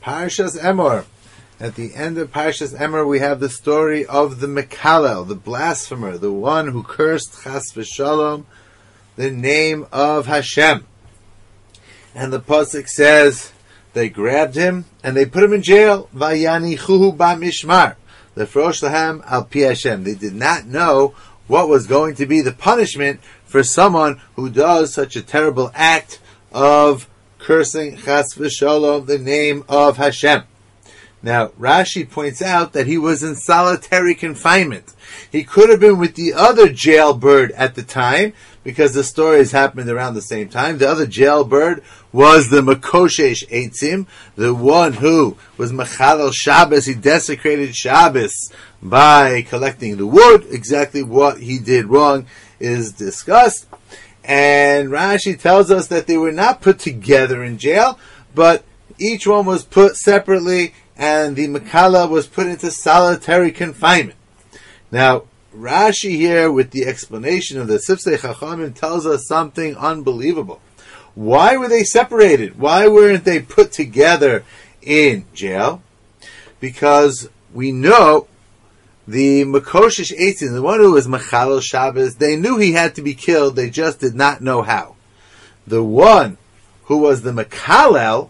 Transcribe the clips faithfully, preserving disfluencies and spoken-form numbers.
Parshas Emor. At the end of Parshas Emor, we have the story of the Mekalel, the blasphemer, the one who cursed Chas v'Shalom, the name of Hashem. And the pasuk says they grabbed him and they put him in jail. Vayanichuhu b'mishmar, lefrosh lahem al pi Hashem. They did not know what was going to be the punishment for someone who does such a terrible act of cursing Chas v'Shalom, the name of Hashem. Now, Rashi points out that he was in solitary confinement. He could have been with the other jailbird at the time, because the stories happened around the same time. The other jailbird was the Makoshesh Eitzim, the one who was Mechalel Shabbos. He desecrated Shabbos by collecting the wood. Exactly what he did wrong is discussed. And Rashi tells us that they were not put together in jail, but each one was put separately, and the Mekala was put into solitary confinement. Now, Rashi here, with the explanation of the Sifsei Chachamim, tells us something unbelievable. Why were they separated? Why weren't they put together in jail? Because we know the Makoshesh Eitzim, the one who was Mechalel Shabbos, they knew he had to be killed, they just did not know how. The one who was the Mekalel,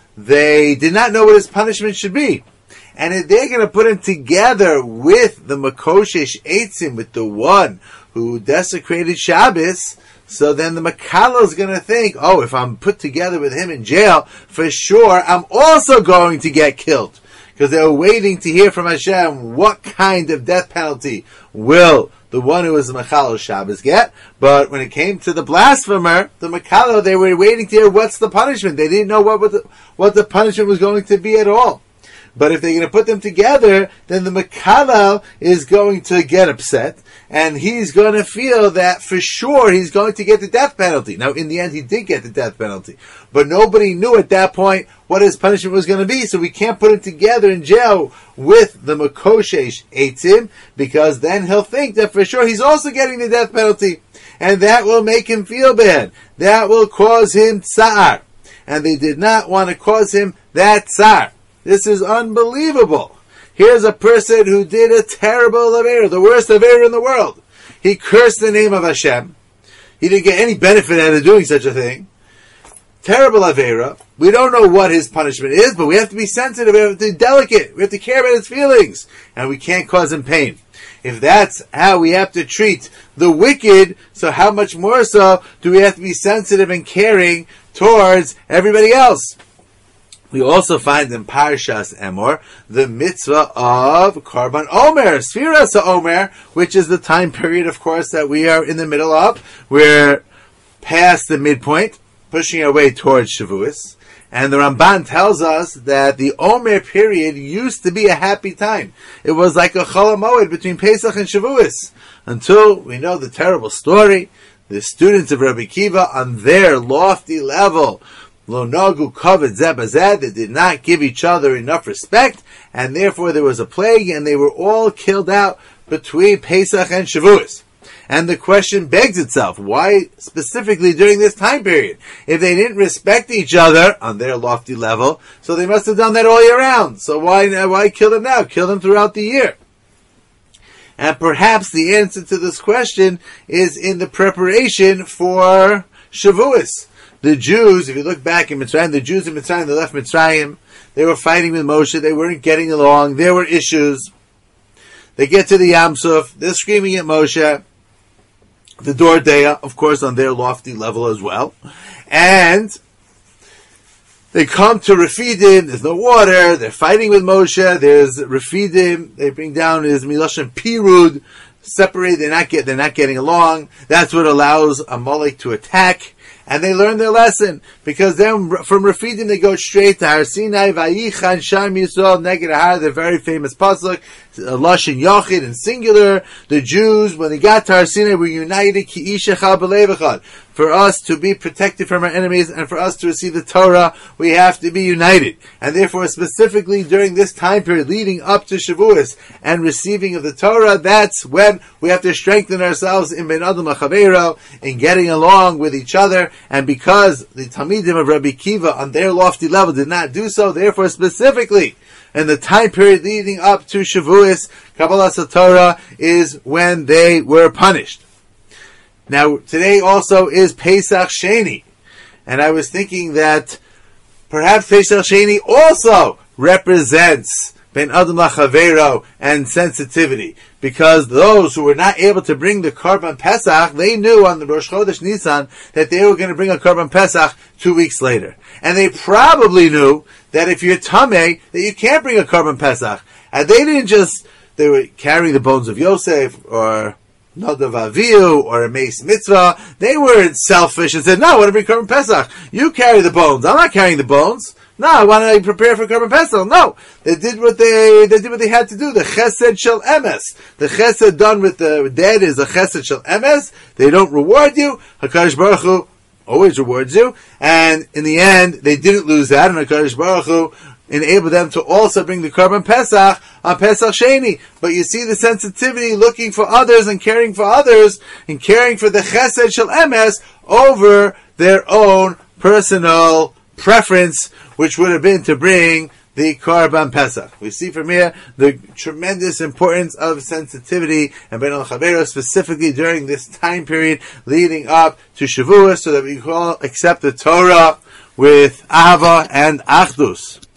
they did not know what his punishment should be. And if they're going to put him together with the Makoshesh Eitzim, with the one who desecrated Shabbos, so then the Mekalel is going to think, oh, if I'm put together with him in jail, for sure I'm also going to get killed. Because they were waiting to hear from Hashem what kind of death penalty will the one who was the Mechalel Shabbos get. But when it came to the blasphemer, the Mekalel, they were waiting to hear what's the punishment. They didn't know what, was the, what the punishment was going to be at all. But if they're going to put them together, then the Mekalel is going to get upset, and he's going to feel that for sure he's going to get the death penalty. Now, in the end, he did get the death penalty, but nobody knew at that point what his punishment was going to be, so we can't put him together in jail with the Makoshesh Eitzim, because then he'll think that for sure he's also getting the death penalty, and that will make him feel bad. That will cause him tsar, and they did not want to cause him that tsar. This is unbelievable. Here's a person who did a terrible Aveira, the worst Aveira in the world. He cursed the name of Hashem. He didn't get any benefit out of doing such a thing. Terrible Aveira. We don't know what his punishment is, but we have to be sensitive, we have to be delicate, we have to care about his feelings, and we can't cause him pain. If that's how we have to treat the wicked, so how much more so do we have to be sensitive and caring towards everybody else? We also find in Parshas Emor the mitzvah of Karban Omer, Sfiras Omer, which is the time period, of course, that we are in the middle of. We're past the midpoint, pushing our way towards Shavuos. And the Ramban tells us that the Omer period used to be a happy time. It was like a Chol HaMoed between Pesach and Shavuos, until we know the terrible story. The students of Rabbi Kiva, on their lofty level, Lo nagu kavod zeh bazeh, they did not give each other enough respect, and therefore there was a plague, and they were all killed out between Pesach and Shavuos. And the question begs itself, why specifically during this time period? If they didn't respect each other on their lofty level, so they must have done that all year round. So why, why kill them now? Kill them throughout the year. And perhaps the answer to this question is in the preparation for Shavuos. The Jews, if you look back in Mitzrayim, the Jews in Mitzrayim, they left Mitzrayim, they were fighting with Moshe, they weren't getting along, there were issues. They get to the Yam Suf, they're screaming at Moshe, the Dordeya, of course, on their lofty level as well. And they come to Refidim, there's no water, they're fighting with Moshe, there's Refidim, they bring down his Miloshem Pirud, separate, they're not get, they're not getting along. That's what allows Amalek to attack. And they learn their lesson, because then from Refidim they go straight to Har Sinai, Vayichan Sham Yisrael Neged Har, the very famous pasuk, Lashon Yachid in singular. The Jews, when they got to Har Sinai, were united, Ki Ish Echad B'Lev Echad. for us to be protected from our enemies and for us to receive the Torah, we have to be united. And therefore, specifically during this time period leading up to Shavuos and receiving of the Torah, that's when we have to strengthen ourselves in Ben Adam HaChaveiro, in getting along with each other. And because the Talmidim of Rabbi Kiva on their lofty level did not do so, therefore specifically in the time period leading up to Shavuos, Kabbalas Torah is when they were punished. Now, today also is Pesach Sheni, and I was thinking that perhaps Pesach Sheni also represents Ben Adam LaChavero and sensitivity, because those who were not able to bring the Korban Pesach, they knew on the Rosh Chodesh Nisan that they were going to bring a Korban Pesach two weeks later. And they probably knew that if you're Tameh, that you can't bring a Korban Pesach. And they didn't just, they were carrying the bones of Yosef, or Nadav Avihu, or a Mace Mitzvah. They weren't selfish and said, no, I want to bring Korban Pesach. You carry the bones. I'm not carrying the bones. No, I want to prepare for Korban Pesach. No. They did what they, they did what they had to do. The Chesed Shel Emes. The Chesed done with the dead is the Chesed Shel Emes. They don't reward you. HaKadosh Baruch Hu always rewards you. And in the end, they didn't lose that. And HaKadosh Baruch Hu enable them to also bring the Korban Pesach on Pesach Sheni. But you see the sensitivity, looking for others and caring for others, and caring for the Chesed Shel Emes over their own personal preference, which would have been to bring the Korban Pesach. We see from here the tremendous importance of sensitivity and Ben Al-Chavero, specifically during this time period leading up to Shavuos, so that we can all accept the Torah with Ahava and Achdus.